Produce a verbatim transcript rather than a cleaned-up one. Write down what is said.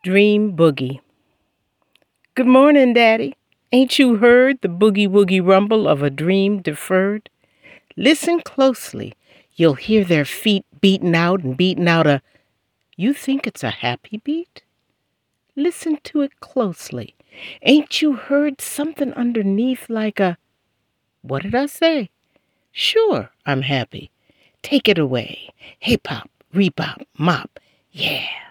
Dream Boogie. Good morning, Daddy. Ain't you heard the boogie-woogie rumble of a dream deferred? Listen closely. You'll hear their feet beating out and beating out a... You think it's a happy beat? Listen to it closely. Ain't you heard something underneath like a... What did I say? Sure, I'm happy. Take it away. Hey, pop, rebop, mop. Yeah.